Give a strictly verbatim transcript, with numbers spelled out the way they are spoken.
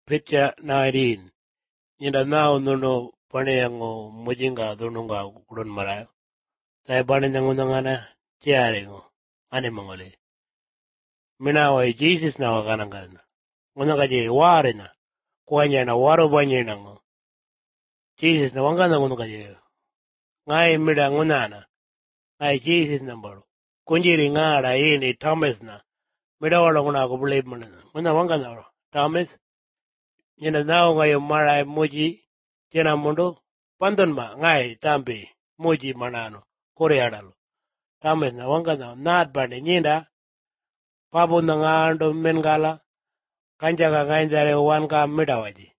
Picture nineteen. Nyinda now nuno pane yango mujinga dununga kulon mara. Sai pane nyangu nangana chiare ngo. Ane mangole. Mina wa Jesus na wakana ngana. Ngunanga je ware na. Kuanya na waro banye na ngo. Jesus na wangana ngunanga je. Ngai mida ngunana. Ngai Jesus na mbaro. Kunjiri ngara ini Thomas na. Mida wala nguna ko believe mana. Nguna wangana wala. Thomas. Nyinda now ngayo mara muji. Jena mundo. Pandon ma ngai tambi. Muji manano. Kore adalo. Thomas na wangana. Naat bane nyinda. Papu na ngando mengala. Kanjaga ngainjare wan ka mida waji.